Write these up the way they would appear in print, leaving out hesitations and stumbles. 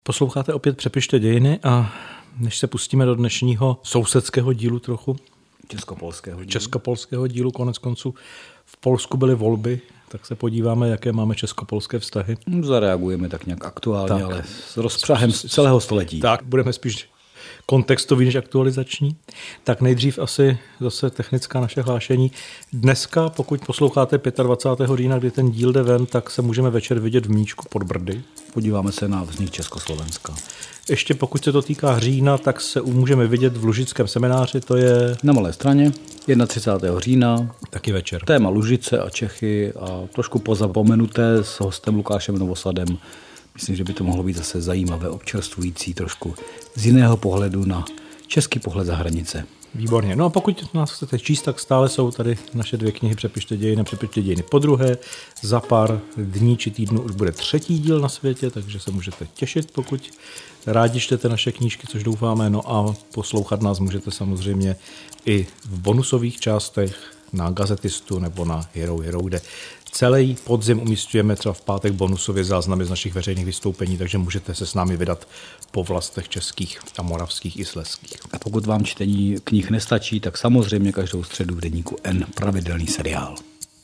Posloucháte opět Přepište dějiny a než se pustíme do dnešního sousedského dílu trochu, českopolského dílu, konec konců v Polsku byly volby, tak se podíváme, jaké máme českopolské vztahy. Zareagujeme tak nějak aktuálně, ale s rozpřahem z celého století. Tak, budeme spíš kontextový než aktualizační. Tak nejdřív asi zase technická naše hlášení. Dneska, pokud posloucháte 25. října, kdy ten díl jde ven, tak se můžeme večer vidět v Mníčku pod Brdy. Podíváme se na vznik Československa. Ještě pokud se to týká října, tak se můžeme vidět v Lužickém semináři, to je na Malé Straně, 31. října. Taky večer. Téma Lužice a Čechy a trošku pozapomenuté s hostem Lukášem Novosadem. Myslím, že by to mohlo být zase zajímavé, občerstvující trošku z jiného pohledu na český pohled za hranice. Výborně. No a pokud nás chcete číst, tak stále jsou tady naše dvě knihy Přepište dějiny a Přepište dějiny podruhé. Za pár dní či týdnů už bude třetí díl na světě, takže se můžete těšit, pokud rádi čtete naše knížky, což doufáme. No a poslouchat nás můžete samozřejmě i v bonusových částech na Gazetistu nebo na Hero, kde celý podzim umístujeme třeba v pátek bonusově záznamy z našich veřejných vystoupení, takže můžete se s námi vydat po vlastech českých a moravských i slezských. A pokud vám čtení knih nestačí, tak samozřejmě každou středu v deníku N pravidelný seriál.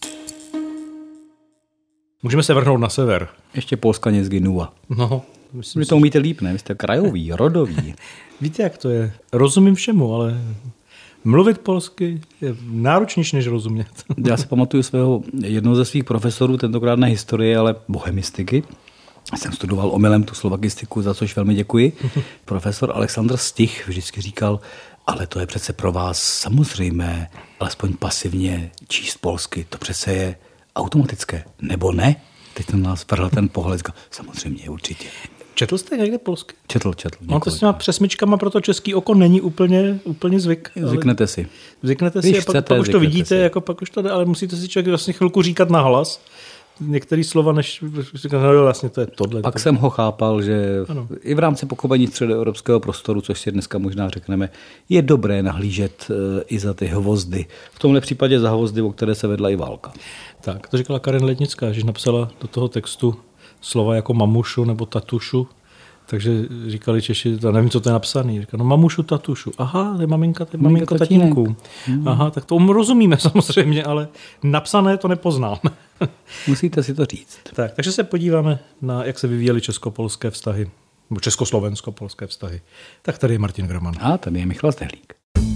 Můžeme se vrhnout na sever. Ještě Polska nezginula. No, vy to umíte líp, ne? Vy jste krajový, rodový. Víte, jak to je? Rozumím všemu, ale mluvit polsky je náročnější, než rozumět. Já si pamatuju jednoho ze svých profesorů, tentokrát na historii, ale bohemistiky. Jsem studoval omylem tu slovakistiku, za což velmi děkuji. Profesor Alexandr Stich vždycky říkal, ale to je přece pro vás samozřejmé, alespoň pasivně číst polsky. To přece je automatické, nebo ne? Teď ten nás vrhl ten pohled, samozřejmě, určitě. Četl jste někde polsky? Četl. No to s těma přesmičkama pro to český oko není úplně zvyk. Zvyknete si. Zvyknete si, pak už to vidíte, jako pak už to jde, ale musíte si člověk vlastně chvilku říkat nahlas. Některé slova, než říkat, no vlastně to je tohle. Pak jsem ho chápal, že i v rámci pochopení středoevropského prostoru, což si dneska možná řekneme, je dobré nahlížet i za ty hvozdy. V tomhle případě za hvozdy, o které se vedla i válka. Tak, to říkala Karen Lednická, že napsala do toho textu slova jako mamušu nebo tatušu, takže říkali Češi, nevím, co to je napsaný. Říkali, no mamušu, tatušu. Aha, to je maminko tatínku. Aha, tak to rozumíme samozřejmě, ale napsané to nepoznáme. Musíte si to říct. Tak, takže se podíváme na, jak se vyvíjely česko-polské vztahy, nebo československo-polské vztahy. Tak tady je Martin Graman. A tady je Michal Stehlík.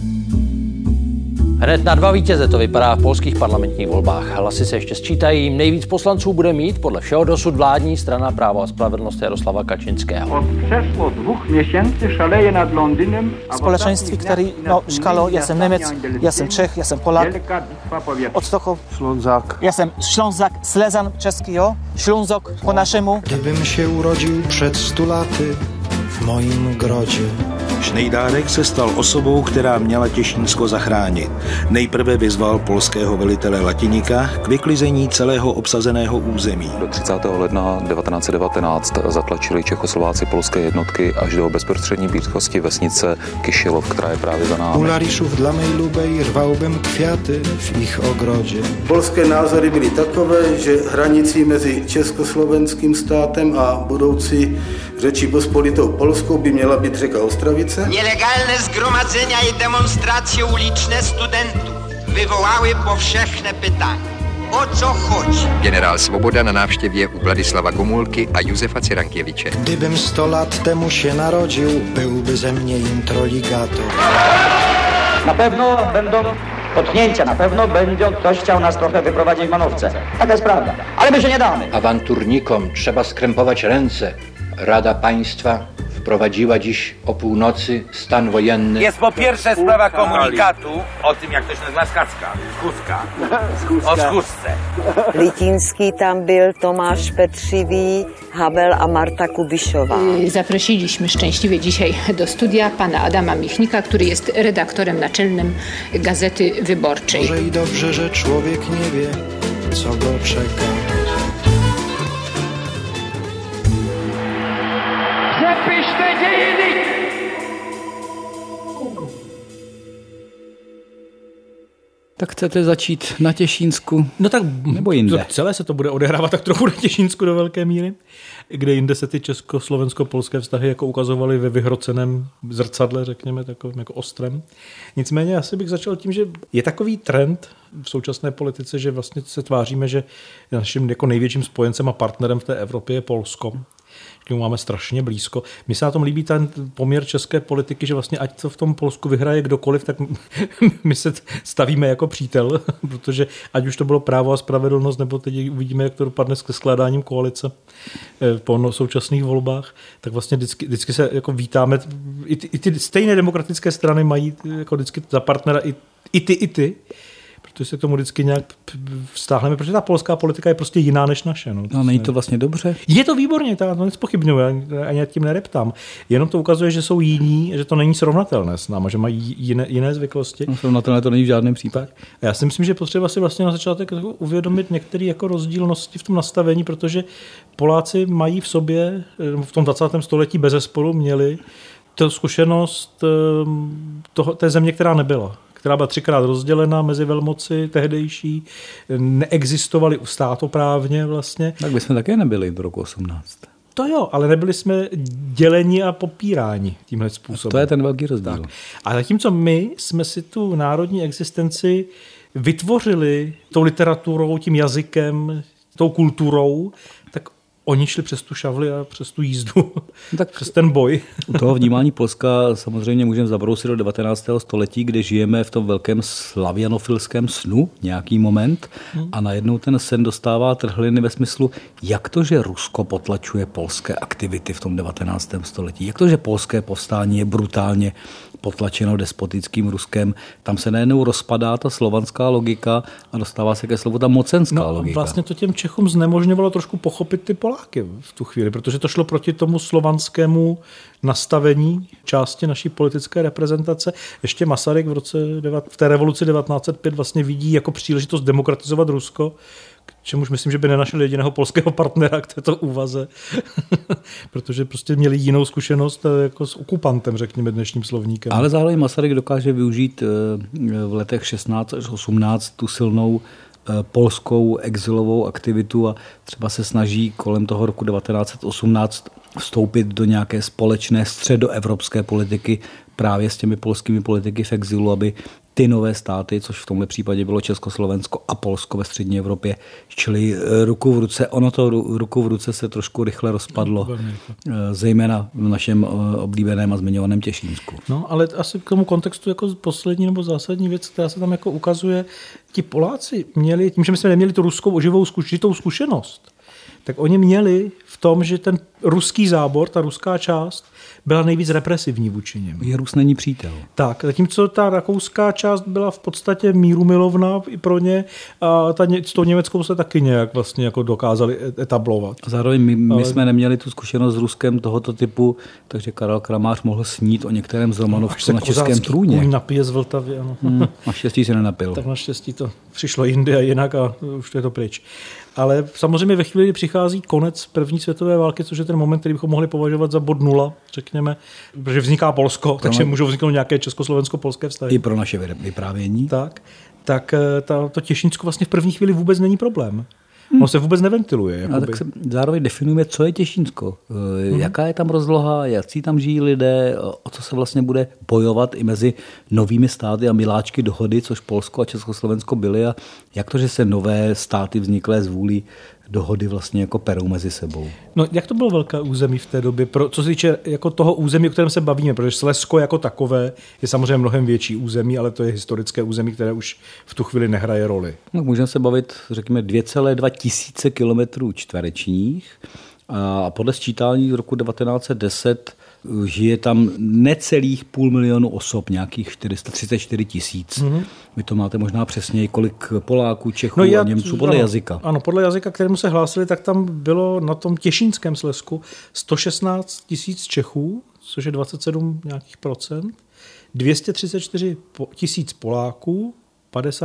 Hned na 2 vítěze to vypadá v polských parlamentních volbách. Hlasy se ještě sčítají. Nejvíc poslanců bude mít podle všeho dosud vládní strana Právo a spravedlnost Jaroslava Kaczyńskiego. Od przeszło 2 miesięcy szaleje nad Londynem. Społeczeństwie, które szkalo, ja jestem Niemiec, ja jestem Czech, ja jestem Polak. Od Stoku. Ślązak. Ja jestem Ślązak, Slezan czeski, Ślązok po naszemu. Gdybym się urodził przed 100 laty v mojím grodě. Šnejdárek se stal osobou, která měla Těšínsko zachránit. Nejprve vyzval polského velitele Latiníka k vyklizení celého obsazeného území. Do 30. ledna 1919 zatlačili Čechoslováci polské jednotky až do bezprostřední blízkosti vesnice Kyšilov, která je právě za námi. U Lariszów dla mej lubej rwałbym kwiaty v ich ogrodzie. Polské názory byly takové, že hranicí mezi československým státem a budoucí Rzeší Pospolitou Polskou by měla být řeka Ostravice. Nielegalne zgromadzenia i demonstracje uliczne studentów wywołały powszechne pytanie. O co chodzi? Generál Svoboda na návštěvě u Vladislava Gomulky a Józefa Cyrankiewicza. Gdybym 100 lat temu się narodził, byłby ze mnie introligator. Na pewno będą potknięcia, na pewno będzie ktoś chciał nas trochę wyprowadzić w manowce. Taka jest prawda, ale my się nie damy. Awanturnikom trzeba skrępować ręce. Rada Państwa wprowadziła dziś o północy stan wojenny. Jest po pierwsze sprawa komunikatu o tym, jak to się nazywa skacka. O schůzce. Litinský tam byl, Tomáš Petřivý, Habel a Marta Kubišová. Zaprosiliśmy szczęśliwie dzisiaj do studia pana Adama Michnika, który jest redaktorem naczelnym Gazety Wyborczej. Może i dobrze, że człowiek nie wie, co go czeka. Přepište dějiny! Tak chcete začít na Těšínsku? No tak nebo jinde? Celé se to bude odehrávat tak trochu na Těšínsku do velké míry, kde jinde se ty československo-polské vztahy jako ukazovaly ve vyhroceném zrcadle, řekněme, takovým jako ostrem. Nicméně asi bych začal tím, že je takový trend v současné politice, že vlastně se tváříme, že naším jako největším spojencem a partnerem v té Evropě je Polsko. K němu máme strašně blízko. Mně se na tom líbí ten poměr české politiky, že vlastně ať to v tom Polsku vyhraje kdokoliv, tak my se stavíme jako přítel, protože ať už to bylo Právo a spravedlnost, nebo teď uvidíme, jak to dopadne s skládáním koalice po současných volbách, tak vlastně vždycky se jako vítáme. I ty stejné demokratické strany mají jako vždycky za partnera i ty. Protože se k tomu vždycky nějak vztáhneme, protože ta polská politika je prostě jiná než naše. No, není to vlastně dobře? Je to výborně, to nezpochybňuji, ani nad tím nereptám. Jenom to ukazuje, že jsou jiní, že to není srovnatelné s náma, že mají jiné zvyklosti. No, srovnatelné to není v žádném případě. A já si myslím, že potřeba si vlastně na začátek uvědomit některé jako rozdílnosti v tom nastavení, protože Poláci mají v sobě, v tom 20. století bezesporu měli tu zkušenost té země, která nebyla. Která byla 3krát rozdělena mezi velmoci tehdejší, neexistovaly státoprávně vlastně. Tak bychom také nebyli do roku 18. To jo, ale nebyli jsme děleni a popíráni tímhle způsobem. To je ten velký rozdíl. Tak. A zatímco my jsme si tu národní existenci vytvořili tou literaturou, tím jazykem, tou kulturou, tak oni šli přes tu šavli a přes tu jízdu, tak přes ten boj. U toho vnímání Polska samozřejmě můžeme zabrousit do 19. století, kde žijeme v tom velkém slavianofilském snu nějaký moment a najednou ten sen dostává trhliny ve smyslu, jak to, že Rusko potlačuje polské aktivity v tom 19. století, jak to, že polské povstání je brutálně potlačeno despotickým Ruskem. Tam se najednou rozpadá ta slovanská logika a dostává se ke slovu ta mocenská logika. Vlastně to těm Čechům znemožňovalo trošku pochopit ty Poláky v tu chvíli, protože to šlo proti tomu slovanskému nastavení části naší politické reprezentace. Ještě Masaryk v té revoluci 1905 vlastně vidí jako příležitost demokratizovat Rusko, k čemuž myslím, že by nenašel jediného polského partnera k této úvaze, protože prostě měli jinou zkušenost jako s okupantem, řekněme dnešním slovníkem. Ale zároveň Masaryk dokáže využít v letech 16 až 18 tu silnou polskou exilovou aktivitu a třeba se snaží kolem toho roku 1918 vstoupit do nějaké společné středoevropské politiky právě s těmi polskými politiky v exilu, aby ty nové státy, což v tomhle případě bylo Československo a Polsko ve střední Evropě, šly ruku v ruce. Ono to ruku v ruce se trošku rychle rozpadlo, zejména v našem oblíbeném a zmiňovaném Těšínsku. No, ale asi k tomu kontextu jako poslední nebo zásadní věc, která se tam jako ukazuje, ti Poláci měli, tím, že my jsme neměli tu ruskou žitou zkušenost, tak oni měli v tom, že ten ruský zábor, ta ruská část, byla nejvíc represivní vůči něm. Je Rus není přítel. Tak, zatímco ta rakouská část byla v podstatě mírumilovná i pro ně a s tou německou se taky nějak vlastně jako dokázali etablovat. Zároveň my jsme neměli tu zkušenost s Ruskem tohoto typu, takže Karel Kramář mohl snít o některém z Romanovců na českém trůně. Kůň napije z Vltavy, ano. Naštěstí se nenapil. Tak naštěstí to přišlo jindy a jinak a už je to pryč. Ale samozřejmě ve chvíli, kdy přichází konec první světové války, což je ten moment, který bychom mohli považovat za bod nula, řekněme, protože vzniká Polsko, takže můžou vzniknout nějaké československo-polské vztahy. I pro naše vyprávění. Tak to Těšínsko vlastně v první chvíli vůbec není problém. On se vůbec neventiluje. A tak se zároveň definujeme, co je Těšínsko. Jaká je tam rozloha, jaký tam žijí lidé, o co se vlastně bude bojovat i mezi novými státy a miláčky dohody, což Polsko a Československo byly a jak to, že se nové státy vzniklé z vůlí dohody vlastně jako perou mezi sebou. No, jak to bylo velké území v té době? Co se týče jako toho území, o kterém se bavíme, protože Slezsko jako takové je samozřejmě mnohem větší území, ale to je historické území, které už v tu chvíli nehraje roli. No, můžeme se bavit, řekněme, 2,2 tisíce kilometrů čtverečních a podle sčítání z roku 1910 žije tam necelých 500 000 osob, nějakých 434 000. Vy to máte možná přesněji, kolik Poláků, Čechů a Němců podle jazyka. Ano, podle jazyka, kterému se hlásili, tak tam bylo na tom Těšínském Slezsku 116 000 Čechů, což je 27 nějakých procent, 234 000 Poláků,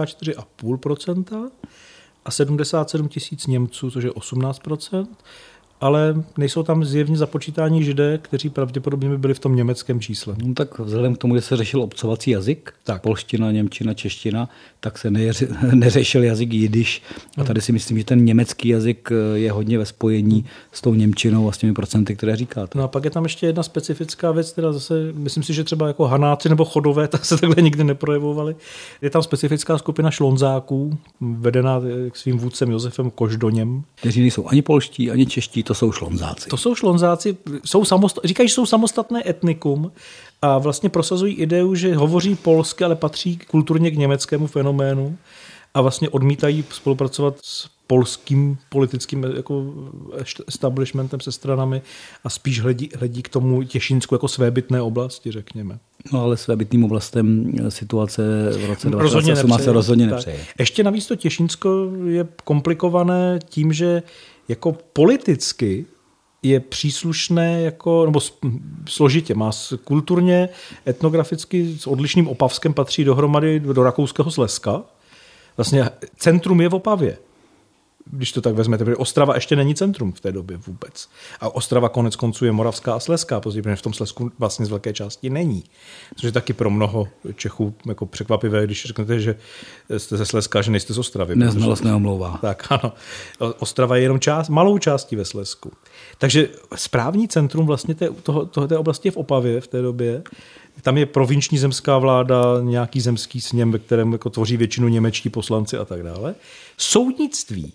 54,5% a 77 000 Němců, což je 18%. ale nejsou tam zjevně započítání Židé, kteří pravděpodobně by byli v tom německém čísle. No tak vzhledem k tomu, že se řešil obcovací jazyk, tak. Polština, němčina, čeština, tak se neřešil jazyk jidiš. A tady si myslím, že ten německý jazyk je hodně ve spojení s tou němčinou a s těmi procenty, které říkáte. No a pak je tam ještě jedna specifická věc, která zase, myslím si, že třeba jako Hanáci nebo Chodové, tak se takhle nikdy neprojevovali. Je tam specifická skupina šlonzáků, vedená svým vůdcem Josefem Koždoněm. Kteří nejsou ani polští, ani čeští, to jsou šlonzáci. To jsou šlonzáci, říkají, že jsou samostatné etnikum a vlastně prosazují ideu, že hovoří polsky, ale patří kulturně k německému fenoménu a vlastně odmítají spolupracovat s polským politickým jako establishmentem, se stranami a spíš hledí k tomu Těšínsku jako svébytné oblasti, řekněme. No ale svébytným oblastem situace v roce 2008 se rozhodně nepřeje. Ještě navíc to Těšínsko je komplikované tím, že jako politicky je příslušné nebo složitě. Má kulturně, etnograficky s odlišným Opavskem patří dohromady do Rakouského Slezska. Vlastně centrum je v Opavě. Když to tak vezmete, protože Ostrava ještě není centrum v té době vůbec. A Ostrava konec konců je moravská a slezská, protože v tom Slezsku vlastně z velké části není. Což je taky pro mnoho Čechů jako překvapivé, když řeknete, že jste ze Slezska, že nejste z Ostravy. Neznalost neomlouvá. Tak ano. Ostrava je jenom malou částí ve Slezsku. Takže správní centrum vlastně té oblasti je v Opavě v té době. Tam je provinční zemská vláda, nějaký zemský sněm, ve kterém jako tvoří většinu němečtí poslanci a tak dále. Soudnictví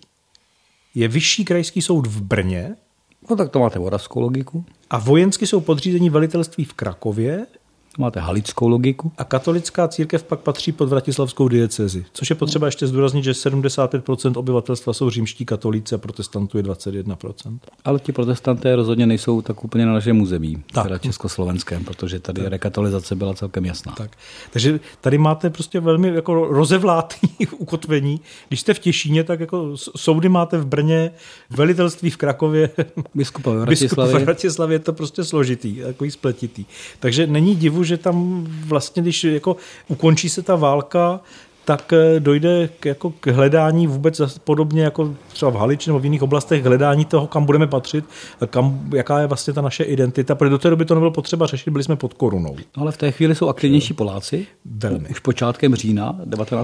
je vyšší krajský soud v Brně. No tak to máte moravskou logiku. A vojensky jsou podřízení velitelství v Krakově. Máte halickou logiku. A katolická církev pak patří pod vratislavskou diecézi. Což je potřeba ještě zdůraznit, že 75% obyvatelstva jsou římští katolíci a protestantů je 21%. Ale ti protestanté rozhodně nejsou tak úplně na našem území, teda československém, protože tady rekatolizace byla celkem jasná. Tak. Takže tady máte prostě velmi jako rozevlátý ukotvení. Když jste v Těšíně, tak jako soudy máte v Brně, velitelství v Krakově, biskupa v Bratislavě, je to prostě složitý, takový spletitý. Takže není divu, že tam vlastně, když jako ukončí se ta válka, tak dojde k hledání vůbec podobně jako třeba v Haliči nebo v jiných oblastech, hledání toho, kam budeme patřit, jaká je vlastně ta naše identita, protože do té doby to nebylo potřeba řešit, byli jsme pod korunou. No, ale v té chvíli jsou aktivnější Poláci. Velmi. Už počátkem října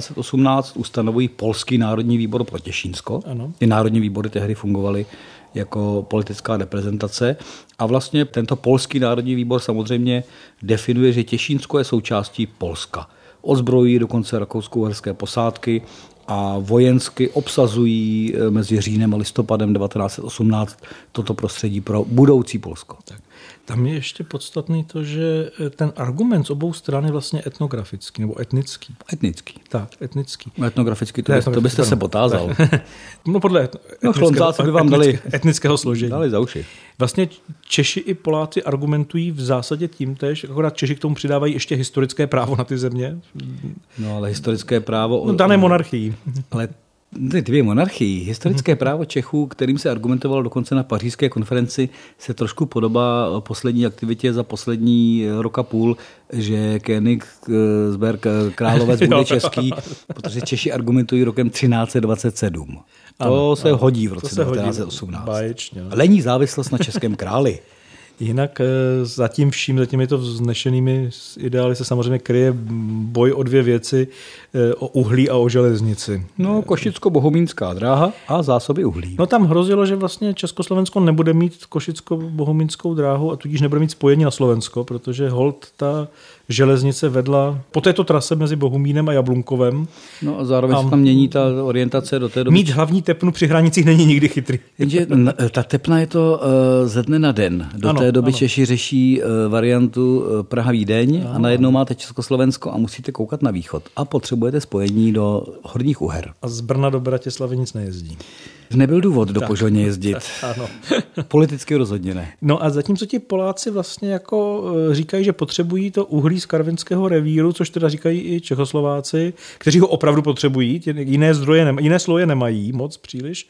1918 ustanovují Polský národní výbor pro Těšínsko. Ano. Ty národní výbory tehdy fungovaly jako politická reprezentace. A vlastně tento Polský národní výbor samozřejmě definuje, že Těšínsko je součástí Polska. Ozbrojí dokonce rakousko-uherské posádky a vojensky obsazují mezi říjnem a listopadem 1918 toto prostředí pro budoucí Polsko. Tak. Tam je ještě podstatný to, že ten argument z obou stran je vlastně etnografický nebo etnický. Etnický. Tak, etnický. Etnografický, to byste se potázal. No podle etnického složení. Dali za uši. Vlastně Češi i Poláci argumentují v zásadě tímtéž, akorát Češi k tomu přidávají ještě historické právo na ty země. No ale historické právo... No, dané monarchii. Ale dvě monarchii. Historické právo Čechů, kterým se argumentovalo dokonce na pařížské konferenci, se trošku podobá poslední aktivitě za poslední rok a půl, že Königsberg královec bude český, protože Češi argumentují rokem 1327. To se hodí v roce 1918. Báječně. Lení závislost na českém králi. Jinak za těmito vznešenými ideály se samozřejmě kryje boj o dvě věci, o uhlí a o železnici. No, Košicko-bohumínská dráha a zásoby uhlí. No tam hrozilo, že vlastně Československo nebude mít Košicko-bohumínskou dráhu a tudíž nebude mít spojení na Slovensko, protože holt ta železnice vedla po této trase mezi Bohumínem a Jablunkovem. No a zároveň se tam mění ta orientace do té doby. Mít hlavní tepnu při hranicích není nikdy chytrý. Jenže ta tepna je to ze dne na den. Do té doby Češi řeší variantu Praha-Vídeň a najednou máte Československo a musíte koukat na východ. A potřebujete spojení do Horních Uher. A z Brna do Bratislavy nic nejezdí. Nebyl důvod do Požoně jezdit. Ano. Politicky rozhodně ne. No a zatímco ti Poláci vlastně jako říkají, že potřebují to uhlí z Karvinského revíru, což teda říkají i Čechoslováci, kteří ho opravdu potřebují, jiné zdroje, jiné sloje nemají moc příliš,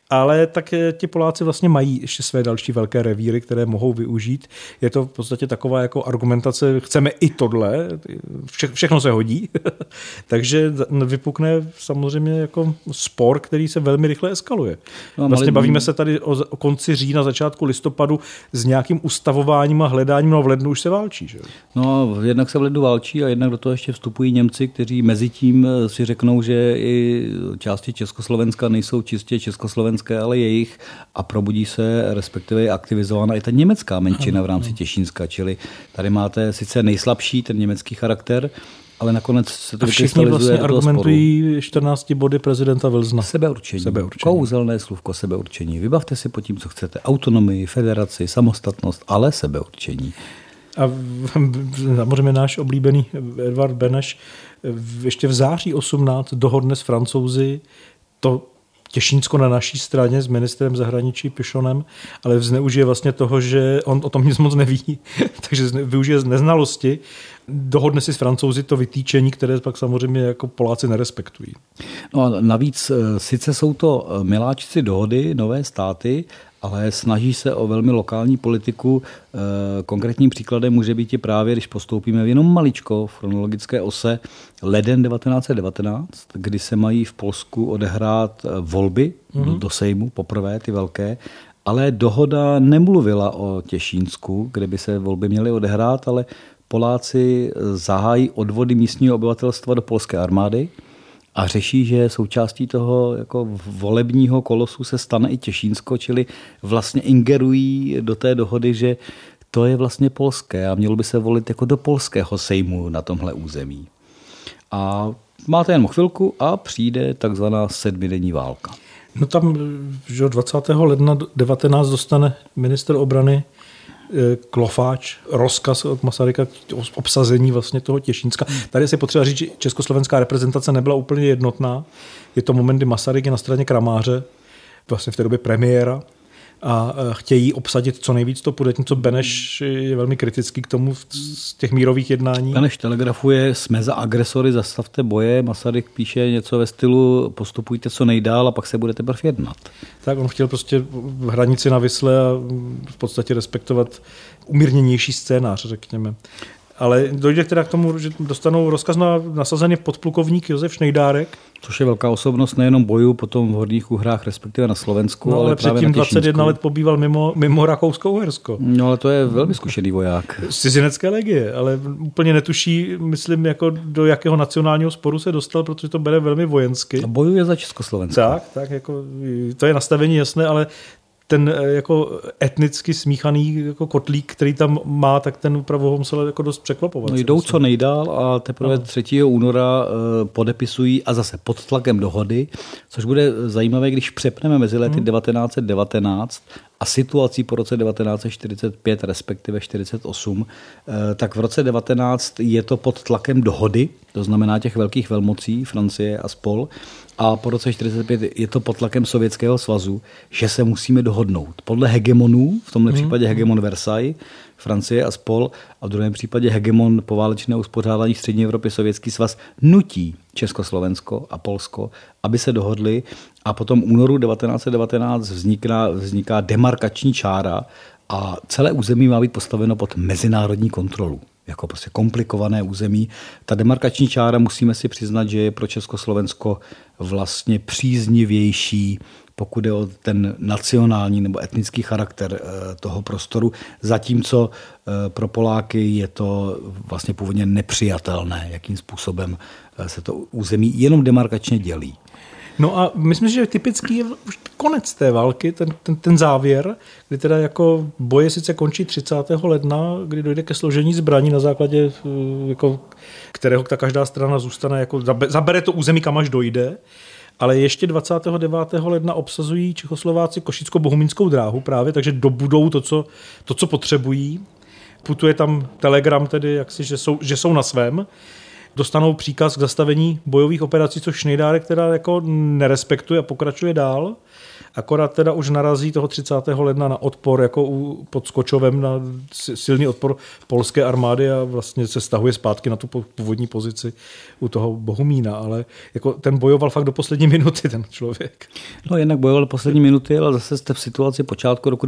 Ale tak ti Poláci vlastně mají ještě své další velké revíry, které mohou využít. Je to v podstatě taková jako argumentace, chceme i tohle, všechno se hodí. Takže vypukne samozřejmě jako spor, který se velmi rychle eskaluje. Vlastně bavíme se tady o konci října, začátku listopadu s nějakým ustavováním a hledáním, no v lednu už se válčí. Že? No, jednak se v lednu válčí a jednak do toho ještě vstupují Němci, kteří mezi tím si řeknou, že i části Československa nejsou čistě československé, ale jejich a probudí se, respektive je aktivizována i ta německá menšina v rámci Těšínska, čili tady máte sice nejslabší ten německý charakter, ale nakonec se to všichni vlastně argumentují 14 body prezidenta Wilsona. Sebeurčení. Kouzelné slůvko sebeurčení. Vybavte si pod tím, co chcete. Autonomii, federaci, samostatnost, ale sebeurčení. A samozřejmě náš oblíbený Edvard Beneš ještě v září 18 dohodne s Francouzi to Těšínsko na naší straně s ministrem zahraničí Pichonem, ale zneužije vlastně toho, že on o tom nic moc neví, takže využije z neznalosti, dohodne si s Francouzi to vytýčení, které pak samozřejmě jako Poláci nerespektují. No a navíc sice jsou to miláčci dohody, nové státy, ale snaží se o velmi lokální politiku. Konkrétním příkladem může být i právě, když postoupíme jenom maličko v chronologické ose, leden 1919, kdy se mají v Polsku odehrát volby do Sejmu, poprvé ty velké, ale dohoda nemluvila o Těšínsku, kde by se volby měly odehrát, ale Poláci zahájí odvody místního obyvatelstva do polské armády a řeší, že součástí toho jako volebního kolosu se stane i Těšínsko, čili vlastně ingerují do té dohody, že to je vlastně polské a mělo by se volit jako do polského sejmu na tomhle území. A máte jen chvilku a přijde takzvaná sedmidenní válka. No tam, že 20. ledna 19 dostane ministr obrany Klofáč rozkaz od Masaryka o obsazení vlastně toho Těšínska. Tady si potřeba říct, že československá reprezentace nebyla úplně jednotná. Je to moment, kdy Masaryk je na straně Kramáře, vlastně v té době premiéra, a chtějí obsadit co nejvíc to Pudetnico. Beneš je velmi kritický k tomu z těch mírových jednání. Beneš telegrafuje, jsme za agresory, zastavte boje. Masaryk píše něco ve stylu postupujte co nejdál a pak se budete teprve jednat. Tak on chtěl prostě hranici na Visle a v podstatě respektovat umírněnější scénář, řekněme. Ale dojde teda k tomu, že dostanou rozkaz na nasazený podplukovník Josef Šnejdárek. Což je velká osobnost nejenom bojů, potom v Horních Uhrách, respektive na Slovensku, no, ale předtím 21 let pobýval mimo Rakousko-Uhersko. No ale to je velmi zkušený voják. Z cizinecké legie, ale úplně netuší, myslím, jako do jakého nacionálního sporu se dostal, protože to bere velmi vojensky. A bojuje za Československo. Tak jako, to je nastavení jasné, ale ten jako etnicky smíchaný jako kotlík, který tam má, tak ten opravdu ho musel jako dost překvapovat. No jdou co nejdál a teprve 3. února podepisují a zase pod tlakem dohody, což bude zajímavé, když přepneme mezi lety 1919 a situací po roce 1945, respektive 1948, tak v roce 19 je to pod tlakem dohody, to znamená těch velkých velmocí, Francie a spol, a po roce 1945 je to pod tlakem Sovětského svazu, že se musíme dohodnout. Podle hegemonů, v tomhle případě hegemon Versailles, Francie a spol, a v druhém případě hegemon poválečného uspořádání střední Evropy, Sovětský svaz, nutí Československo a Polsko, aby se dohodli, a potom únoru 1919 vzniká demarkační čára a celé území má být postaveno pod mezinárodní kontrolu. Jako prostě komplikované území. Ta demarkační čára, musíme si přiznat, že je pro Československo vlastně příznivější, pokud je o ten nacionální nebo etnický charakter toho prostoru, zatímco pro Poláky je to vlastně původně nepřijatelné, jakým způsobem se to území jenom demarkačně dělí. No a myslím, že typický je už konec té války, ten závěr, kdy teda jako boje sice končí 30. ledna, kdy dojde ke složení zbraní na základě, jako, kterého ta každá strana zůstane, jako zabere to území, kam až dojde, ale ještě 29. ledna obsazují Čechoslováci Košicko-Bohumínskou dráhu právě, takže dobudou to, co potřebují. Putuje tam telegram tedy, jaksi, že jsou na svém. Dostanou příkaz k zastavení bojových operací, což Šnejdárek teda jako nerespektuje a pokračuje dál. akorát teda už narazí toho 30. ledna na odpor, jako pod Skočovem, na silný odpor polské armády a vlastně se stahuje zpátky na tu původní pozici u toho Bohumína, ale jako ten bojoval fakt do poslední minuty, ten člověk. No jednak bojoval do poslední minuty, ale zase jste v situaci počátku roku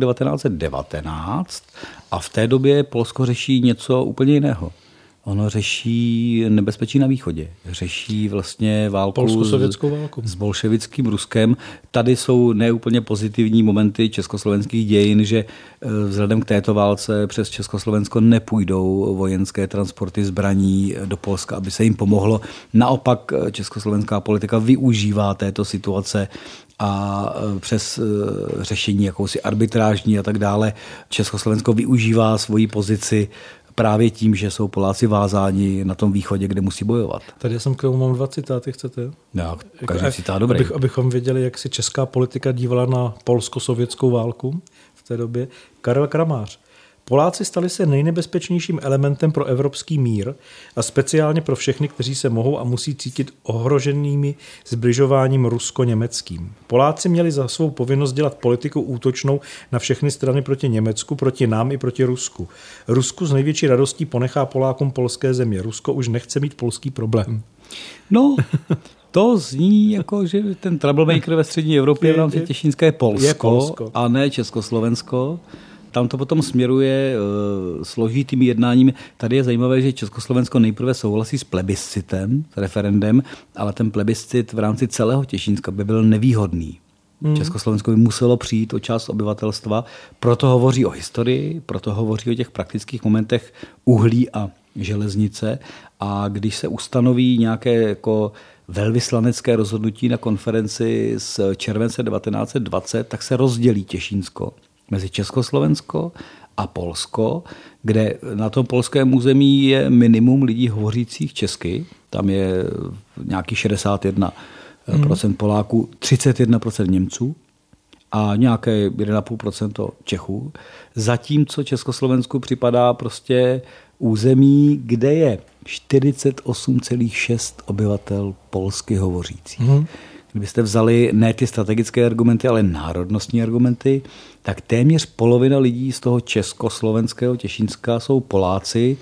1919 a v té době Polsko řeší něco úplně jiného. Ono řeší nebezpečí na východě. Řeší vlastně válku s bolševickým Ruskem. Tady jsou neúplně pozitivní momenty československých dějin, že vzhledem k této válce přes Československo nepůjdou vojenské transporty zbraní do Polska, aby se jim pomohlo. Naopak československá politika využívá této situace a přes řešení jakousi arbitrážní a tak dále Československo využívá svoji pozici právě tím, že jsou Poláci vázáni na tom východě, kde musí bojovat. Tady jsem k tomu mám 2 citáty, chcete? No, každý citát dobrý. Abychom věděli, jak si česká politika dívala na polsko-sovětskou válku v té době. Karel Kramář. Poláci stali se nejnebezpečnějším elementem pro evropský mír a speciálně pro všechny, kteří se mohou a musí cítit ohroženými zbližováním rusko-německým. Poláci měli za svou povinnost dělat politiku útočnou na všechny strany proti Německu, proti nám i proti Rusku. Rusku s největší radostí ponechá Polákům polské země. Rusko už nechce mít polský problém. No, to zní jako, že ten troublemaker ve střední Evropě v rámci Těšínska je Polsko a ne Československo. Tam to potom směruje složitými jednáními. Tady je zajímavé, že Československo nejprve souhlasí s plebiscitem, s referendem, ale ten plebiscit v rámci celého Těšínska by byl nevýhodný. Československo by muselo přijít o část obyvatelstva, proto hovoří o historii, proto hovoří o těch praktických momentech uhlí a železnice a když se ustanoví nějaké jako velvyslanecké rozhodnutí na konferenci z července 1920, tak se rozdělí Těšínsko mezi Československo a Polsko, kde na tom polském území je minimum lidí hovořících česky, tam je nějaký 61% Poláků, 31% Němců a nějaké 1,5% Čechů. Zatímco Československu připadá prostě území, kde je 48,6 obyvatel polsky hovořících. Kdybyste vzali ne ty strategické argumenty, ale národnostní argumenty, tak téměř polovina lidí z toho československého Těšínska jsou Poláci,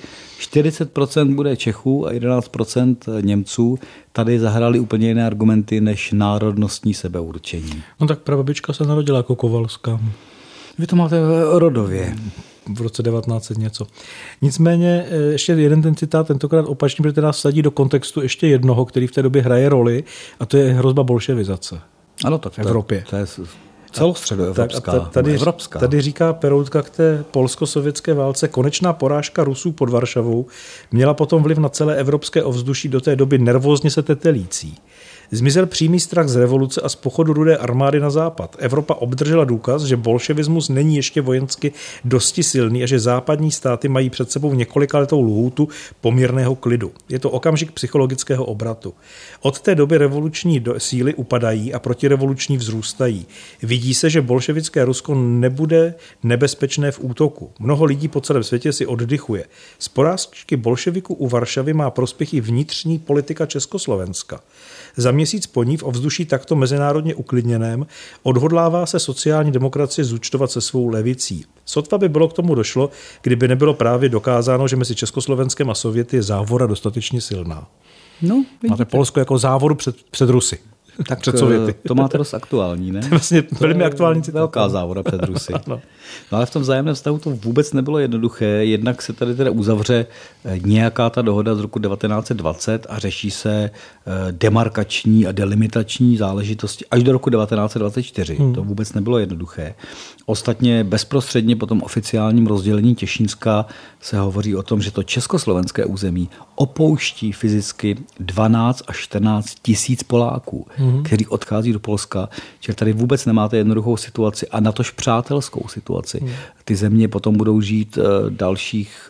40% bude Čechů a 11% Němců. Tady zahrali úplně jiné argumenty než národnostní sebeurčení. No tak prababička se narodila jako Kovalská. Vy to máte rodově. V roce 1900 něco. Nicméně ještě jeden ten citát, tentokrát opačně, protože nás sadí do kontextu ještě jednoho, který v té době hraje roli, a to je hrozba bolševizace. Ano, tak v Evropě. To je celostředoevropská. Tady říká Peroutka k té polsko-sovětské válce: konečná porážka Rusů pod Varšavou měla potom vliv na celé evropské ovzduší do té doby nervózně se tetelící. Zmizel přímý strach z revoluce a z pochodu Rudé armády na západ. Evropa obdržela důkaz, že bolševismus není ještě vojensky dosti silný a že západní státy mají před sebou několikaletou lhůtu poměrného klidu. Je to okamžik psychologického obratu. Od té doby revoluční síly upadají a protirevoluční vzrůstají. Vidí se, že bolševické Rusko nebude nebezpečné v útoku. Mnoho lidí po celém světě si oddychuje. Z porážky bolševiků u Varšavy má prospěch i vnitřní politika Československa. Za měsíc po ní v ovzduší takto mezinárodně uklidněném odhodlává se sociální demokracie zúčtovat se svou levicí. Sotva by bylo k tomu došlo, kdyby nebylo právě dokázáno, že mezi Československem a Sověty je závora dostatečně silná. No, máte Polsko jako závoru před Rusy. Tak před Sověty. To máte dost aktuální, ne? To je vlastně velmi aktuální citát. Velká závora před Rusy. No, ale v tom vzájemném vztahu to vůbec nebylo jednoduché. Jednak se tady teda uzavře nějaká ta dohoda z roku 1920 a řeší se demarkační a delimitační záležitosti až do roku 1924. To vůbec nebylo jednoduché. Ostatně bezprostředně po tom oficiálním rozdělení Těšínska se hovoří o tom, že to československé území opouští fyzicky 12 až 14 tisíc Poláků, kteří odchází do Polska. Čili tady vůbec nemáte jednoduchou situaci a natož přátelskou situaci. Ty země potom budou žít dalších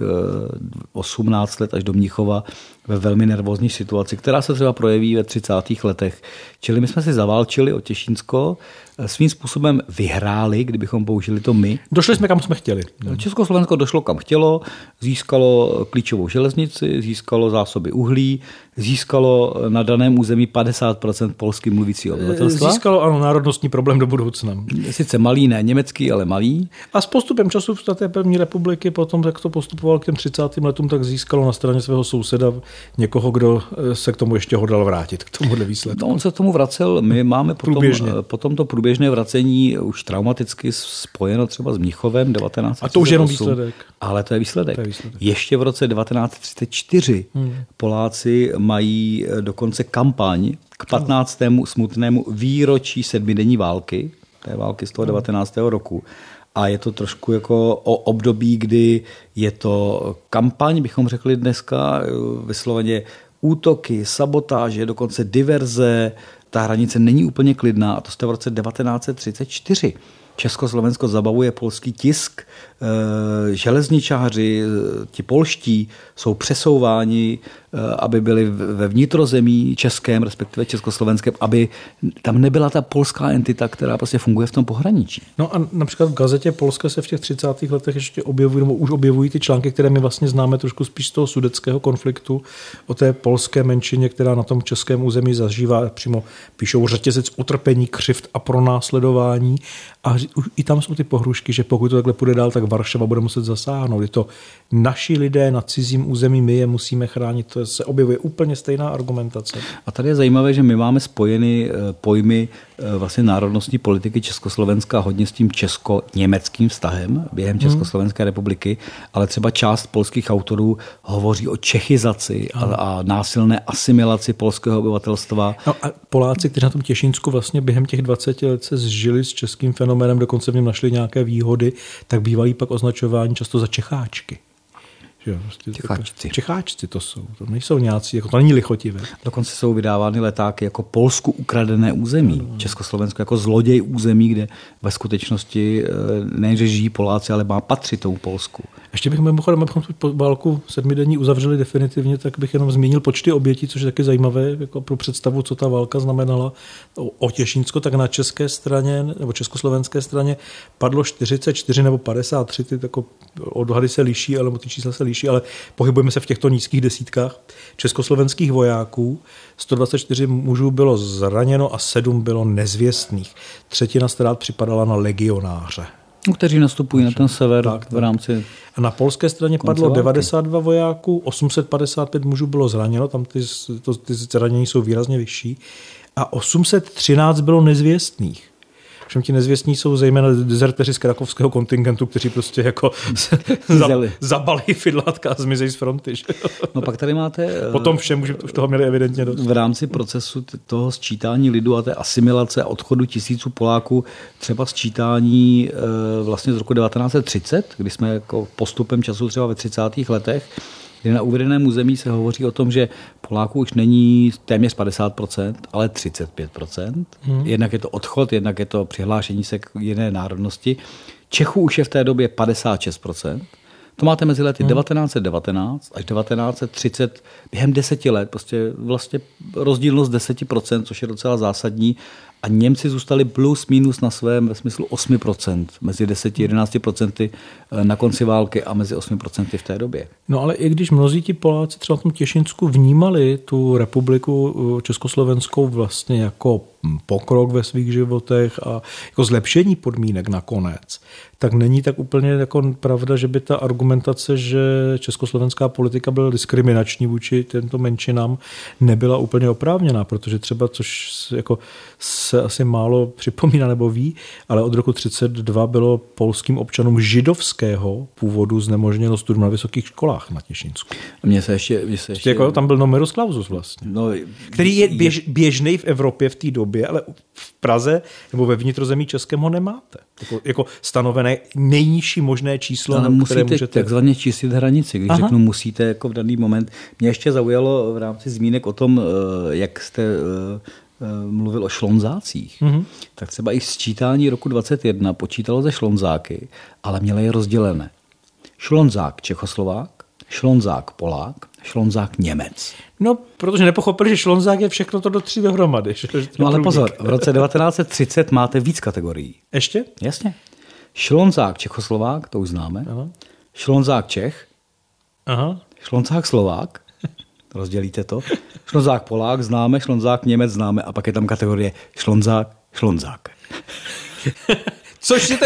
18 let až do Mnichova ve velmi nervózní situaci, která se třeba projeví ve 30. letech. Čili my jsme si zaválčili o Těšínsko, svým způsobem vyhráli, kdybychom použili to my. Došli jsme kam jsme chtěli. Československo došlo kam chtělo, získalo klíčovou železnici, získalo zásoby uhlí, získalo na daném území 50% polsky mluvící obyvatelstva. Získalo, ano, národnostní problém do budoucna. Sice malý, ne německý, ale malý. A s postupem času v té první republiky potom, jak to postupoval k těm 30. letům, tak získalo na straně svého souseda někoho, kdo se k tomu ještě hodlal vrátit, k tomuhle výsledku. No, on se k tomu vracel, my máme potom to průběžné vracení už traumaticky spojeno třeba s Mnichovem 1938. A to už jenom výsledek. Ale to je výsledek. Ještě v roce 1934 Poláci mají dokonce kampaň k 15. smutnému výročí sedmidenní války, té války z toho 19. roku. A je to trošku jako o období, kdy je to kampaň, bychom řekli dneska, vysloveně útoky, sabotáže, dokonce diverze. Ta hranice není úplně klidná a to jste v roce 1934. Československo zabavuje polský tisk, železničáři, ti polští jsou přesouváni, aby byli ve vnitrozemí českém, respektive československém, aby tam nebyla ta polská entita, která prostě funguje v tom pohraničí. No a například v gazetě Polska se v těch 30. letech ještě objevují ty články, které my vlastně známe trošku spíš z toho sudeckého konfliktu o té polské menšině, která na tom českém území zažívá, přímo píšou řetězec utrpení, křivd a pronásledování. A i tam jsou ty pohrůžky, že pokud to takhle půjde dál, tak Varšava bude muset zasáhnout. Je to naši lidé na cizím území, my je musíme chránit. To se objevuje úplně stejná argumentace. A tady je zajímavé, že my máme spojeny pojmy vlastně národnostní politiky Československa hodně s tím česko-německým vztahem během Československé republiky, ale třeba část polských autorů hovoří o čechizaci a násilné asimilaci polského obyvatelstva. No a Poláci, kteří na tom Těšínsku vlastně během těch 20 let se zžili s českým fenoménem, dokonce v něm našli nějaké výhody, tak bývají pak označování často za Čecháčky. Čecháčci to jsou, to nejsou nějací, jako to není lichotivé. Dokonce jsou vydávány letáky jako Polsku ukradené území, Československo jako zloděj území, kde ve skutečnosti nejenže žijí Poláci, ale má patřit tomu Polsku. Ještě bych mimochodem, abychom tu válku sedmidenní uzavřeli definitivně, tak bych jenom zmínil počty obětí, což je taky zajímavé jako pro představu, co ta válka znamenala o Těšínsko, tak na české straně nebo československé straně padlo 44 nebo 53, ty jako odhady se liší, ale ty čísla se liší, ale pohybujeme se v těchto nízkých desítkách československých vojáků. 124 mužů bylo zraněno a 7 bylo nezvěstných. Třetina ztrát připadala na legionáře. Kteří nastupují na ten sever v rámci. A na polské straně padlo 92 vojáků, 855 mužů bylo zraněno, tam ty zranění jsou výrazně vyšší, a 813 bylo nezvěstných. Všem ti nezvěstní jsou zejména dezerteři z krakovského kontingentu, kteří prostě jako zabalí fidlátka a zmizejí z fronty. No pak tady máte... Potom všem už toho měli evidentně dost. V rámci procesu toho sčítání lidu a té asimilace a odchodu tisíců Poláků, třeba sčítání vlastně z roku 1930, kdy jsme jako postupem času třeba ve 30. letech, kdy na uvedeném území se hovoří o tom, že Poláků už není téměř 50%, ale 35%. Jednak je to odchod, jednak je to přihlášení se k jiné národnosti. Čechů už je v té době 56%. To máte mezi lety 1919 až 1930, během 10 let, prostě vlastně rozdílnost 10%, což je docela zásadní. A Němci zůstali plus minus na svém ve smyslu 8%, mezi 10-11% na konci války a mezi 8% v té době. No ale i když mnozí ti Poláci třeba v tom Těšínsku vnímali tu republiku československou vlastně jako pokrok ve svých životech a jako zlepšení podmínek nakonec, tak není tak úplně jako pravda, že by ta argumentace, že československá politika byla diskriminační vůči těmto menšinám, nebyla úplně oprávněná, protože třeba, což jako se asi málo připomíná nebo ví, ale od roku 1932 bylo polským občanům židovského původu znemožněno studium na vysokých školách na Těšínsku. Mně se ještě jako tam byl numerus clausus vlastně, který je běžný v Evropě v té době, ale v Praze nebo ve vnitrozemí českém ho nemáte. Jako stanovené nejnižší možné číslo, ale které můžete... takzvaně čistit hranici. Když řeknu musíte jako v daný moment. Mě ještě zaujalo v rámci zmínek o tom, jak jste mluvil o šlonzácích, tak třeba i sčítání roku 21 počítalo ze šlonzáky, ale mělo je rozdělené. Šlonzák Čechoslovák, šlonzák Polák, šlonzák Němec. No, protože nepochopili, že šlonzák je všechno to do 3 dohromady. No ale pozor, v roce 1930 máte víc kategorií. Ještě? Jasně. Šlonzák Čechoslovák, to už známe. Aha. Šlonzák Čech. Aha. Šlonzák Slovák. Rozdělíte to. Šlonzák Polák známe, Šlonzák Němec známe a pak je tam kategorie Šlonzák. Což je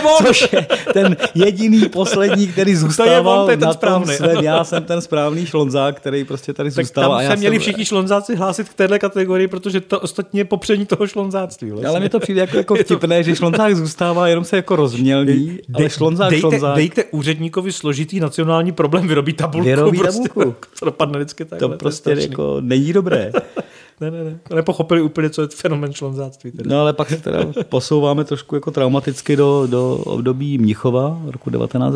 ten jediný poslední, který zůstával na tom svém. Já jsem ten správný Šlonzák, který prostě tady zůstával. Tak tam se měli všichni Šlonzáci hlásit k téhle kategorii, protože to ostatně je popření toho šlonzáctví. Vlastně. Ale mi to přijde jako vtipné, že Šlonzák zůstává, jenom se jako rozmělní, ale Šlonzák. Dejte úředníkovi složitý nacionální problém, vyrobí tabulku. To dopadne vždycky takhle. To prostě jako není dobré. Ne. Nepochopili úplně, co je fenomen šlonzáctví. No ale pak se teda posouváme trošku jako traumaticky do období Mnichova roku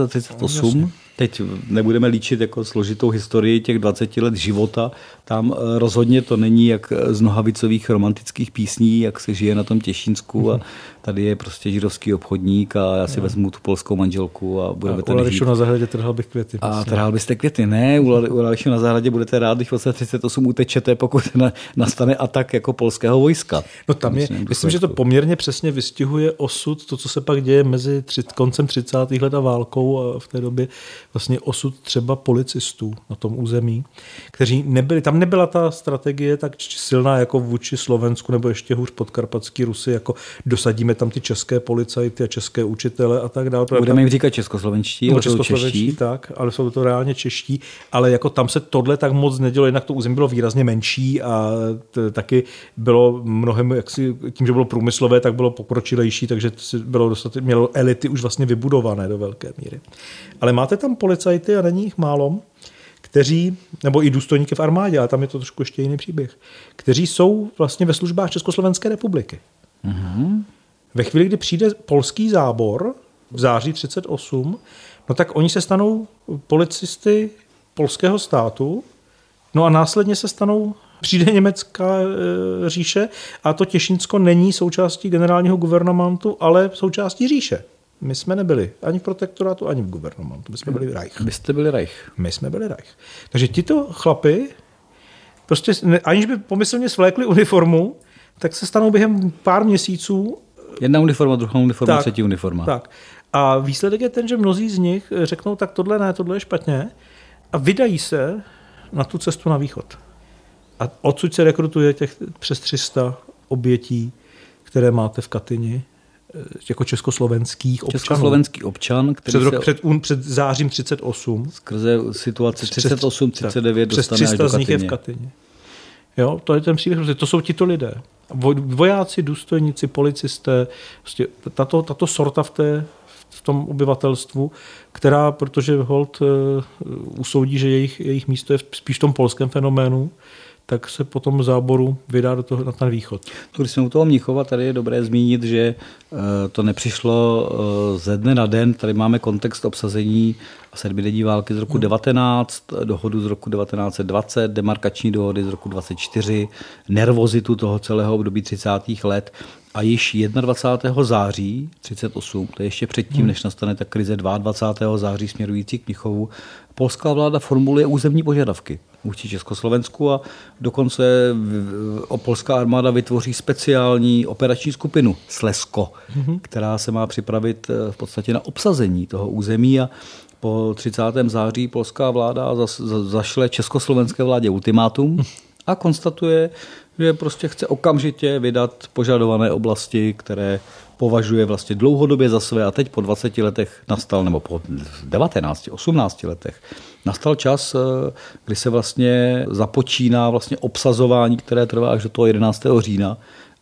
1938. No, teď nebudeme líčit jako složitou historii těch 20 let života. Tam rozhodně to není jak z nohavicových romantických písní, jak se žije na tom Těšínsku a tady je prostě židovský obchodník a já si vezmu tu polskou manželku a budeme tady žít. U Lališu na zahradě trhal bych květy. A trhal byste květy, ne, u Lališu na zahradě budete rád, když v 1938 utečete, pokud nastane atak jako polského vojska. No tam je, myslím, že to poměrně přesně vystihuje osud, to, co se pak děje mezi koncem 30. let a válkou a v té době vlastně osud třeba policistů na tom území, kteří nebyli, tam nebyla ta strategie tak silná jako vůči Slovensku nebo ještě hůř podkarpatský Rusy, jako dosadíme tam ty české policajty a české učitele a tak dále. Budeme jim říkat českoslovenští, nebo českoslovenští, tak, ale jsou to reálně čeští, ale jako tam se tohle tak moc nedělo, jednak to území bylo výrazně menší a taky bylo mnohem, tím, že bylo průmyslové, tak bylo pokročilejší, takže bylo mělo elity už vlastně vybudované do velké míry. Ale máte tam policajty a není jich málo, kteří, nebo i důstojníky v armádě, ale tam je to trošku ještě jiný příběh, kteří jsou vlastně ve službách Československé republiky. Mm-hmm. Ve chvíli, kdy přijde polský zábor v září 1938, no tak oni se stanou policisty polského státu, no a následně se stanou, přijde německá říše a to Těšínsko není součástí generálního guvernementu, ale součástí říše. My jsme nebyli ani v protektorátu, ani v guvernementu. My jsme byli Reich. Vy jste byli Reich. My jsme byli Reich. Takže tito chlapi, prostě aniž by pomyslně svlékli uniformu, tak se stanou během pár měsíců. Jedna uniforma, druhá uniforma, tak, třetí uniforma. Tak. A výsledek je ten, že mnozí z nich řeknou, tak tohle ne, tohle je špatně a vydají se na tu cestu na východ. A odsud se rekrutuje těch přes 300 obětí, které máte v Katyni, jako československých občanů. Československý občan, který před zářím 38. Skrze situaci 38, 39 přes 300 z nich je v Katyni. Jo, to je ten příběh, to jsou tito lidé. Vojáci, důstojníci, policisté, prostě tato sorta v tom obyvatelstvu, která, protože holt usoudí, že jejich místo je spíš v tom polském fenoménu, tak se po tom záboru vydá na ten východ. Když jsme u toho Mnichova, tady je dobré zmínit, že to nepřišlo ze dne na den. Tady máme kontext obsazení a sedmidenní války z roku 19, dohodu z roku 1920, demarkační dohody z roku 24, nervozitu toho celého období 30. let a již 21. září 38, to je ještě předtím, než nastane ta krize 22. září směrující k Mnichovu, polská vláda formuluje územní požadavky vůči Československu a dokonce polská armáda vytvoří speciální operační skupinu Slezsko, která se má připravit v podstatě na obsazení toho území a po 30. září polská vláda zašle československé vládě ultimátum a konstatuje, že prostě chce okamžitě vydat požadované oblasti, které považuje vlastně dlouhodobě za své a teď po 20 letech nastal, nebo po 19, 18 letech nastal čas, kdy se vlastně započíná vlastně obsazování, které trvá až do toho 11. října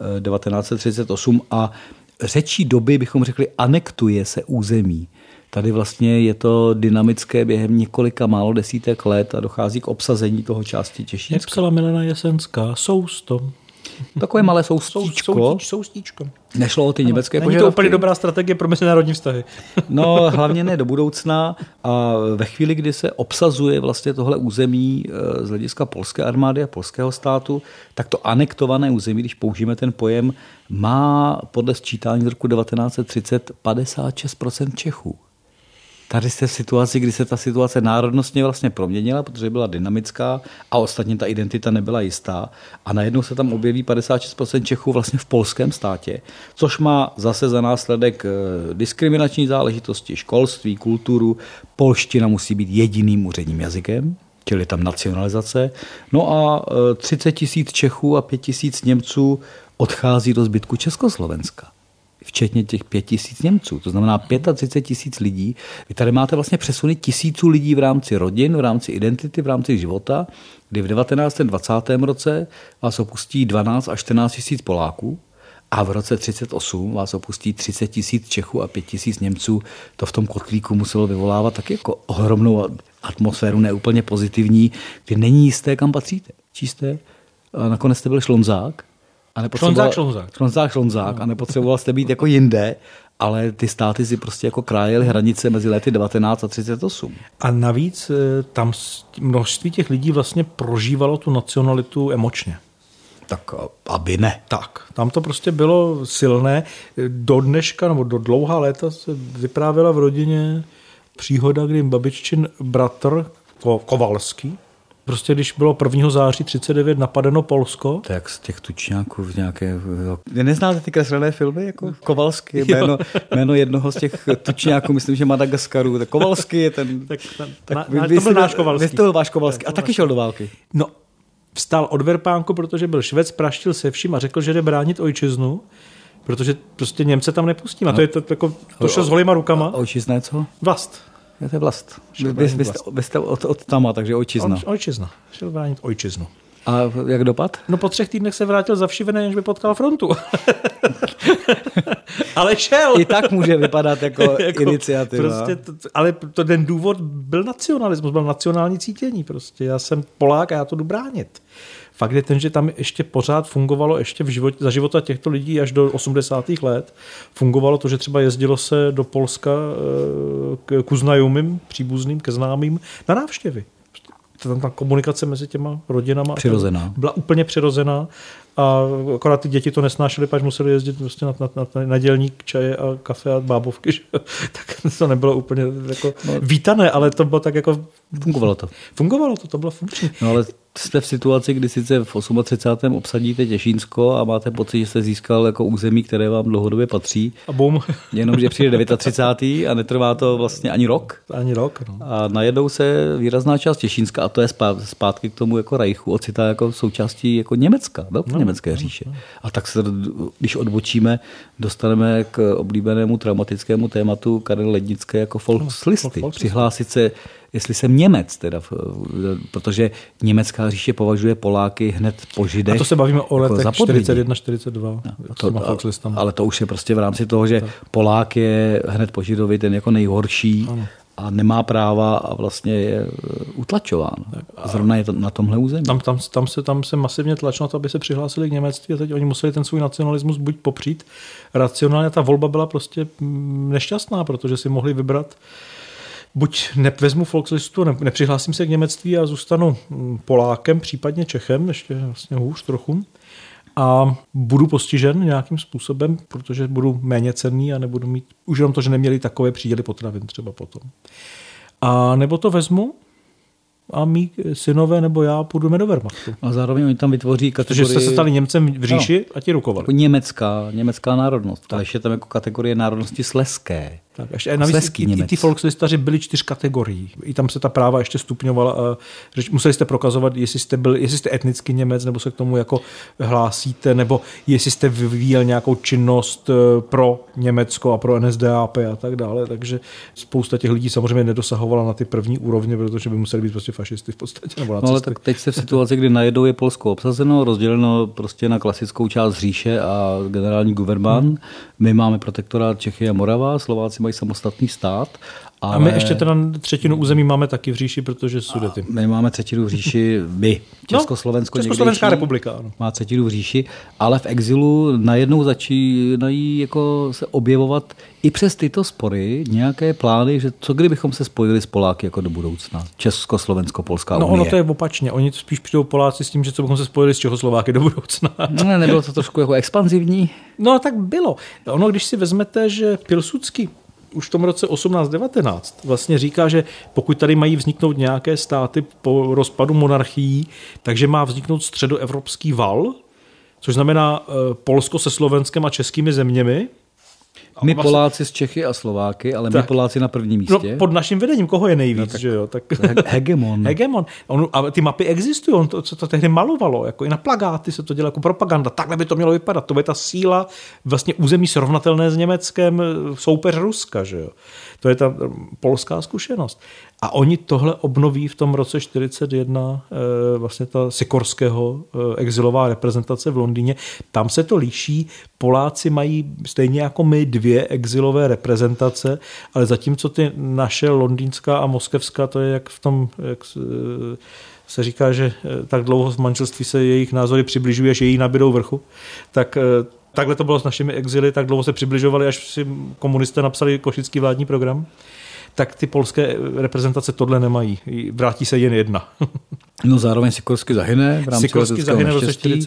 1938 a řečí doby bychom řekli anektuje se území. Tady vlastně je to dynamické během několika málo desítek let a dochází k obsazení toho části Těšínska. Jak psala Milena Jesenská, sousto. Takové malé soustíčko. Soustíčko. Nešlo o ty německé požadavky. Není to úplně dobrá strategie pro mezinárodní vztahy. No, hlavně ne do budoucna. A ve chvíli, kdy se obsazuje vlastně tohle území z hlediska polské armády a polského státu, tak to anektované území, když použijeme ten pojem, má podle sčítání z roku 1930 56% Čechů. Tady jste v situaci, kdy se ta situace národnostně vlastně proměnila, protože byla dynamická a ostatně ta identita nebyla jistá a najednou se tam objeví 56% Čechů vlastně v polském státě, což má zase za následek diskriminační záležitosti, školství, kulturu. Polština musí být jediným úředním jazykem. čili tam nacionalizace. No a 30 000 Čechů a 5 000 Němců odchází do zbytku Československa. Včetně těch 5 000 Němců. To znamená 35 000 lidí. Vy tady máte vlastně přesuny tisíců lidí v rámci rodin, v rámci identity, v rámci života, kdy v 19. 20. roce vás opustí 12 až 14 000 Poláků a v roce 1938 vás opustí 30 000 Čechů a 5 000 Němců. To v tom kotlíku muselo vyvolávat taky jako ohromnou atmosféru, neúplně pozitivní, kdy není jisté, kam patříte. Čisté. A nakonec jste byl Šlonzák. Šlonzák a nepotřeboval jste být jako jinde, ale ty státy si prostě jako krájely hranice mezi lety 19 a 38. A navíc tam množství těch lidí vlastně prožívalo tu nacionalitu emočně. Tak aby ne. Tak, tam to prostě bylo silné. Do dneška, nebo do dlouhá léta se vyprávěla v rodině příhoda, kdy babiččin bratr Kovalský, prostě když bylo 1. září 1939 napadeno Polsko. Tak z těch tučňáků v nějaké... Vy neznáte ty kreslené filmy? Jako Kovalský, jméno jednoho z těch tučňáků, myslím, že Madagaskaru. Tak Kovalský je ten... To byl náš Kovalský. Vy to byl váš Kovalský. A taky šel do války. No, vstal od Verpánku, protože byl Švec, praštil se vším a řekl, že jde bránit ojčiznu, protože prostě Němce tam nepustí. A to je to jako to šlo s holýma rukama. A ojčizna je co? Vlast. Je to vlast. Vy jste od tama, takže ojčizna. Ojčizna. Šel bránit ojčiznu. A jak dopad? No po 3 týdnech se vrátil zavšivený, než by potkal frontu. Ale šel. I tak může vypadat jako iniciativa. Prostě ale ten důvod byl nacionalismus, byl nacionální cítění. Prostě já jsem Polák a já to jdu bránit. Fakt je ten, že tam ještě pořád fungovalo ještě za života těchto lidí až do 80. let. Fungovalo to, že třeba jezdilo se do Polska k uznajumým, příbuzným, ke známým na návštěvy. Ta komunikace mezi těma rodinama přirozená. Byla úplně přirozená a akorát ty děti to nesnášely, pač museli jezdit prostě na dělník čaje a kafe a bábovky. Že? Tak to nebylo úplně jako vítané, ale to bylo tak jako... Fungovalo to bylo funkční. No ale jste v situaci, kdy sice v 38. obsadíte Těšínsko a máte pocit, že jste získal jako území, které vám dlouhodobě patří. A bum. Jenomže přijde 39. a netrvá to vlastně ani rok. No. A najednou se výrazná část Těšínska, a to je zpátky k tomu jako Reichu, ocitá jako součástí jako Německa, německé říše. A tak se, když odbočíme, dostaneme k oblíbenému traumatickému tématu Karel Lednické jako folkslisty. Přihlásit se, jestli jsem Němec, teda, protože německá říše považuje Poláky hned po Židech. A to se bavíme o letech 41-42. Ale to už je prostě v rámci toho, že Polák je hned po Židovi ten jako nejhorší. Ano. A nemá práva a vlastně je utlačován. A zrovna je to na tomhle území. Tam se masivně tlačilo, aby se přihlásili k němectví a teď oni museli ten svůj nacionalismus buď popřít. Racionálně ta volba byla prostě nešťastná, protože si mohli vybrat buď nevezmu folkslistu, nepřihlásím se k němectví a zůstanu Polákem, případně Čechem, ještě vlastně hůř trochu. A budu postižen nějakým způsobem, protože budu méně cenný a nebudu mít už jenom to, že neměli takové příděly potravin třeba potom. A nebo to vezmu a mí synové nebo já půjdeme do Wehrmachtu. A zároveň oni tam vytvoří kategorii... Protože jste se stali Němcem v říši a ti rukovali. Jako německá národnost. Ale ještě tam jako kategorie národnosti sleské. Tak, ještě navíc i ty folkslistaři byli 4 kategorií. I tam se ta práva ještě stupňovala. A museli jste prokazovat, jestli jste etnický Němec, nebo se k tomu jako hlásíte, nebo jestli jste vyvíjel nějakou činnost pro Německo a pro NSDAP a tak dále. Takže spousta těch lidí samozřejmě nedosahovala na ty první úrovně, protože by museli být prostě fašisty v podstatě. Nebo no ale tak teď jste v situaci, kdy najednou je Polsko obsazeno, rozděleno prostě na klasickou část říše a generální guvernment. My máme protektorát Čechy a Morava, Slováci mají samostatný stát. A my ještě teda 1/3 území máme taky v říši, protože Sudety. My máme 1/3 v říši, Československá republika. Ano. Má 1/3 v říši, ale v exilu najednou začínají jako se objevovat i přes tyto spory nějaké plány, že co kdybychom se spojili s Poláky jako do budoucna. Československo-Polská unie. No ono to je opačně. Oni spíš přijdou Poláci s tím, že co bychom se spojili s Čechoslováky do budoucna. No, nebylo to trošku jako expanzivní? No tak bylo. Ono, když si vezmete, že Pilsudský už v tom roce 1819 vlastně říká, že pokud tady mají vzniknout nějaké státy po rozpadu monarchií, takže má vzniknout středoevropský val, což znamená Polsko se Slovenskem a českými zeměmi, My Poláci z Čechy a Slováky, ale tak. My Poláci na prvním místě. No, pod naším vedením, koho je nejvíc, no, že jo? Tak... Hegemon. Hegemon. A ty mapy existují, on to tehdy malovalo, jako i na plagáty se to dělá jako propaganda, takhle by to mělo vypadat, to je ta síla vlastně území srovnatelné s Německem, soupeř Ruska, že jo? To je ta polská zkušenost. A oni tohle obnoví v tom roce 1941, vlastně ta Sikorského exilová reprezentace v Londýně. Tam se to liší. Poláci mají stejně jako my 2 exilové reprezentace, ale zatímco ty naše londýnská a moskevská, to je jak v tom, jak se říká, že tak dlouho v manželství se jejich názory přibližují, až její nabydou vrchu, tak takhle to bylo s našimi exily, tak dlouho se přibližovali, až si komunisté napsali košický vládní program. Tak ty polské reprezentace tohle nemají. Vrátí se jen jedna. No zároveň Sikorsky zahyne v rámci leteckého neštěstí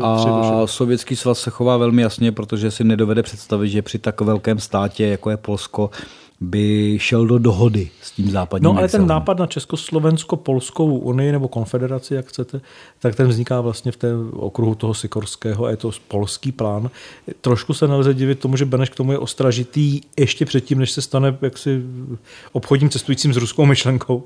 a Sovětský svaz se chová velmi jasně, protože si nedovede představit, že při tak velkém státě, jako je Polsko, by šel do dohody s tím západním. No ale ten nápad na Československo-Polskou unii nebo konfederaci, jak chcete, tak ten vzniká vlastně v té okruhu toho Sikorského a je to polský plán. Trošku se nelze divit tomu, že Beneš k tomu je ostražitý ještě předtím, než se stane jaksi obchodním cestujícím s ruskou myšlenkou.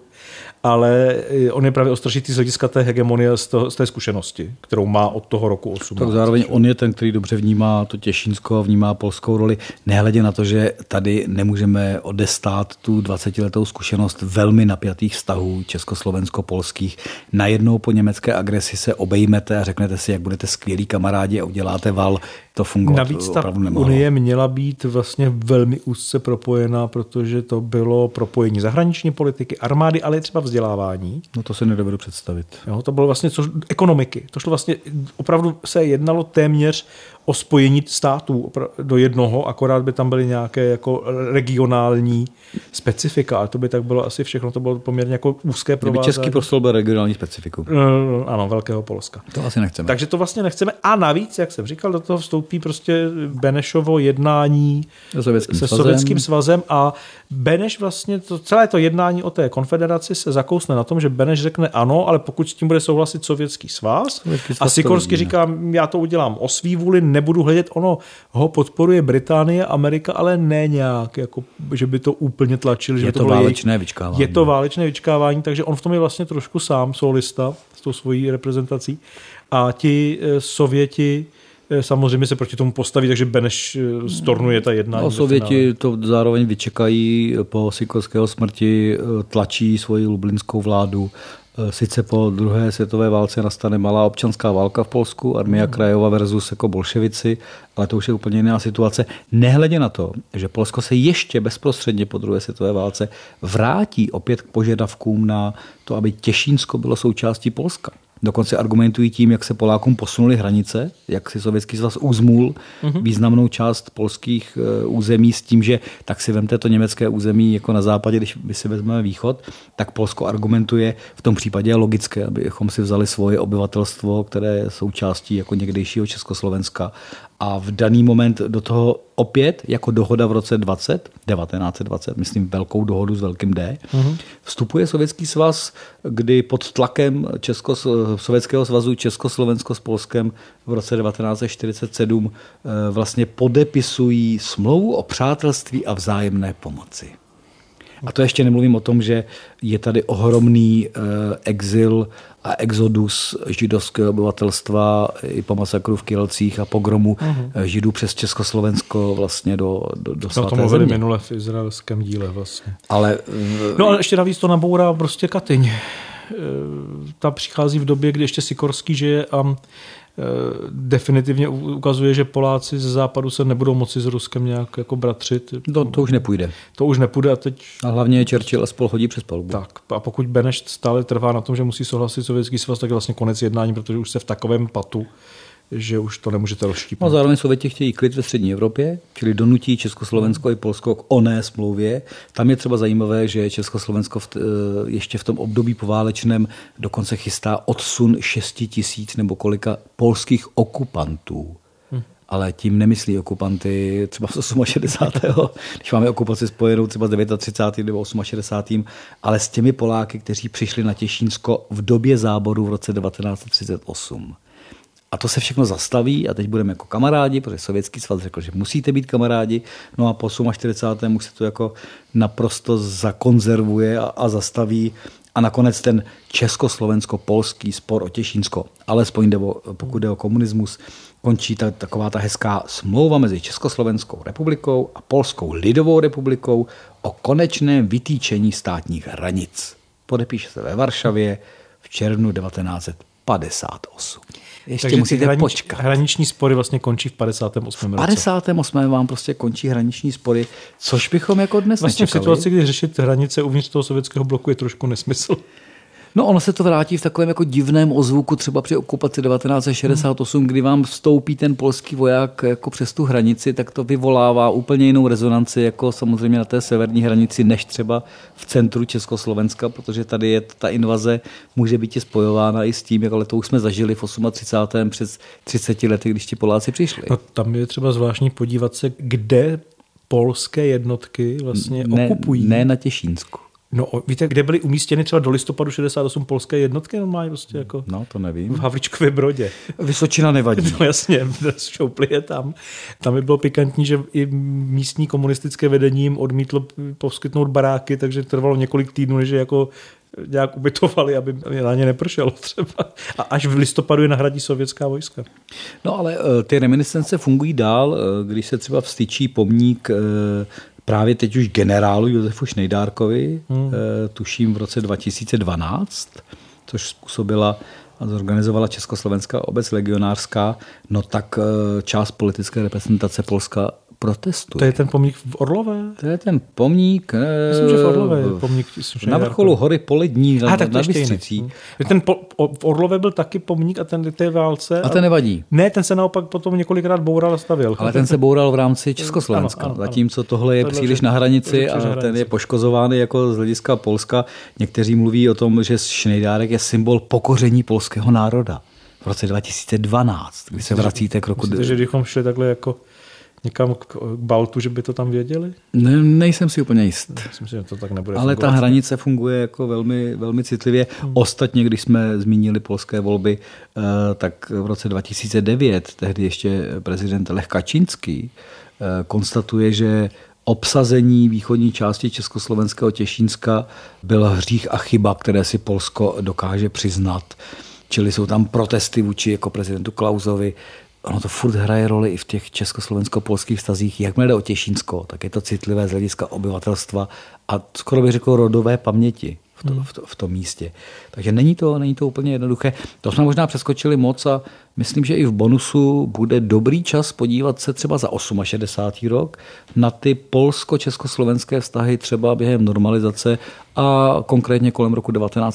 Ale on je právě ostražitý z hlediska té hegemonie, z té zkušenosti, kterou má od toho roku 18. Tak zároveň on je ten, který dobře vnímá to Těšínsko, vnímá polskou roli, nehledě na to, že tady nemůžeme odestát tu 20letou zkušenost velmi napjatých vztahů československo-polských. Najednou po německé agresi se obejmete a řeknete si, jak budete skvělí kamarádi a uděláte val. To fungovat navíc ta unie měla být vlastně velmi úzce propojená, protože to bylo propojení zahraniční politiky, armády, ale i třeba vzdělávání. No to se nedovedu představit. Jo, to bylo vlastně ekonomiky. To šlo vlastně, opravdu se jednalo téměř o spojení států do jednoho, akorát by tam byly nějaké jako regionální specifika, ale to by tak bylo asi všechno, to bylo poměrně jako úzké provázání. Český prostor byl regionální specifikum. Ano, Velkého Polska. To asi nechceme. Takže to vlastně nechceme a navíc, jak jsem říkal, do toho vstoupí prostě Benešovo jednání se Sovětským svazem a Beneš vlastně, celé to jednání o té konfederaci se zakousne na tom, že Beneš řekne ano, ale pokud s tím bude souhlasit Sovětský svaz a Sikorsky říká, já to udělám o svý vůli, nebudu hledět, ono ho podporuje Británie, Amerika, ale ne nějak, jako, že by to úplně tlačili. Je to válečné vyčkávání. Je to válečné vyčkávání, takže on v tom je vlastně trošku sám solista s tou svojí reprezentací a ti Sověti samozřejmě se proti tomu postaví, takže Beneš stornuje ta jednání. No, Sověti to zároveň vyčekají po Sikorského smrti, tlačí svoji lublinskou vládu. Sice po druhé světové válce nastane malá občanská válka v Polsku, Armia Krajova versus jako bolševici, ale to už je úplně jiná situace. Nehledě na to, že Polsko se ještě bezprostředně po druhé světové válce vrátí opět k požadavkům na to, aby Těšínsko bylo součástí Polska. Dokonce argumentují tím, jak se Polákům posunuly hranice, jak si Sovětský svaz uzmul významnou část polských území s tím, že tak si vemte to německé území jako na západě, když my si vezmeme východ, tak Polsko argumentuje, v tom případě je logické, abychom si vzali svoje obyvatelstvo, které je součástí jako někdejšího Československa. A v daný moment do toho opět, jako dohoda v roce 1920, myslím velkou dohodu s velkým D, vstupuje Sovětský svaz, kdy pod tlakem Sovětského svazu Československo s Polskem v roce 1947 vlastně podepisují smlouvu o přátelství a vzájemné pomoci. A to ještě nemluvím o tom, že je tady ohromný exil a exodus židovského obyvatelstva i po masakru v Kielcích a pogromu Židů přes Československo vlastně do svaté to mluvili minule v izraelském díle vlastně. Ale ještě navíc to nabourá prostě Katyň. Ta přichází v době, kdy ještě Sikorský žije a definitivně ukazuje, že Poláci ze západu se nebudou moci s Ruskem nějak jako bratřit. To už nepůjde. To už nepůjde a teď... A hlavně Churchill a spol hodí přes palubu. Tak a pokud Beneš stále trvá na tom, že musí souhlasit Sovětský svaz, tak je vlastně konec jednání, protože už se v takovém patu, že už to nemůžete rozštípnout. No, zároveň Sověti chtějí klid ve střední Evropě, čili donutí Československo i Polsko k oné smlouvě. Tam je třeba zajímavé, že Československo ještě v tom období poválečném dokonce chystá odsun 6 000 nebo kolika polských okupantů. Ale tím nemyslí okupanty třeba z 68. když máme okupaci spojenou třeba z 39. nebo 68. ale s těmi Poláky, kteří přišli na Těšínsko v době záboru v roce 1938. A to se všechno zastaví a teď budeme jako kamarádi, protože Sovětský svaz řekl, že musíte být kamarádi, no a po 48. už se to jako naprosto zakonzervuje a zastaví a nakonec ten československo-polský spor o Těšínsko, alespoň pokud jde o komunismus, končí taková ta hezká smlouva mezi Československou republikou a Polskou lidovou republikou o konečném vytýčení státních hranic. Podepíše se ve Varšavě v červnu 1958. Ještě takže musíte počkat. Hraniční spory vlastně končí v 58. roce. V 58. vám prostě končí hraniční spory, což bychom jako dnes vlastně nečekali. V situaci, kdy řešit hranice uvnitř toho sovětského bloku je trošku nesmysl. No ono se to vrátí v takovém jako divném ozvuku třeba při okupaci 1968, kdy vám vstoupí ten polský voják jako přes tu hranici, tak to vyvolává úplně jinou rezonanci jako samozřejmě na té severní hranici, než třeba v centru Československa, protože tady je ta invaze může být spojována i s tím, ale to už jsme zažili v 38. přes 30 lety, když ti Poláci přišli. No, tam je třeba zvláštní podívat se, kde polské jednotky vlastně okupují. Ne na Těšínsku. No, víte, kde byly umístěny třeba do listopadu 68 polské jednotky normálně prostě jako? No, to nevím. V Havlíčkově Brodě. Vysočina nevadí. No jasně, šoupli je tam. Tam by bylo pikantní, že i místní komunistické vedení jim odmítlo poskytnout baráky, takže trvalo několik týdnů, než je jako nějak ubytovali, aby na ně nepršelo třeba. A až v listopadu je nahradí sovětská vojska. No ale ty reminiscence fungují dál, když se třeba vstyčí pomník právě teď už generálu Josefu Šnejdárkovi, tuším v roce 2012, což způsobila a zorganizovala Československá obec legionářská, no tak část politické reprezentace Polska protestuje. To je ten pomník v Orlové? To je ten pomník. Myslím, že v Orlové je pomník. Na vrcholu hory Polední nad Bystřicí. V Orlové byl taky pomník a ten té válce. A ten nevadí. Ne, ten se naopak potom několikrát boural a stavěl. Ale ten se boural v rámci Československa. Ano, zatímco tohle je příliš na hranici a ten je poškozovaný jako z hlediska Polska. Někteří mluví o tom, že Šnejdárek je symbol pokoření polského národa. V roce 2012, kdy se vracíte k roku... Myslíte, že kdybychom šli takhle jako někam k Baltu, že by to tam věděli? Nejsem si úplně jist. Myslím, že to tak nebude ale fungovat. Ta hranice funguje jako velmi, velmi citlivě. Ostatně, když jsme zmínili polské volby, tak v roce 2009 tehdy ještě prezident Lech Kačínský konstatuje, že obsazení východní části československého Těšínska byl hřích a chyba, které si Polsko dokáže přiznat. Čili jsou tam protesty vůči jako prezidentu Klausovi. Ono to furt hraje roli i v těch československo-polských vztazích. Jakmile jde o Těšínsko, tak je to citlivé z hlediska obyvatelstva a skoro bych řekl rodové paměti v tom místě. Takže není to úplně jednoduché. To jsme možná přeskočili moc a myslím, že i v bonusu bude dobrý čas podívat se třeba za 68. rok na ty polsko-československé vztahy třeba během normalizace a konkrétně kolem roku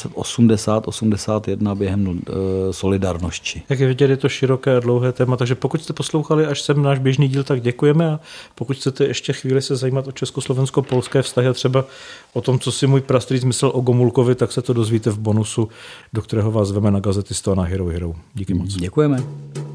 1980-81 během solidarnosti. Jak je vidět, je to široké a dlouhé téma, takže pokud jste poslouchali až sem náš běžný díl, tak děkujeme a pokud chcete ještě chvíli se zajímat o československo-polské vztahy a třeba o tom, co si můj prastrýc myslel o Gomulkovi, tak se to dozvíte v bonusu, do kterého vás veme na Gazetisto a na Hero Hero. Díky moc. Děkujeme.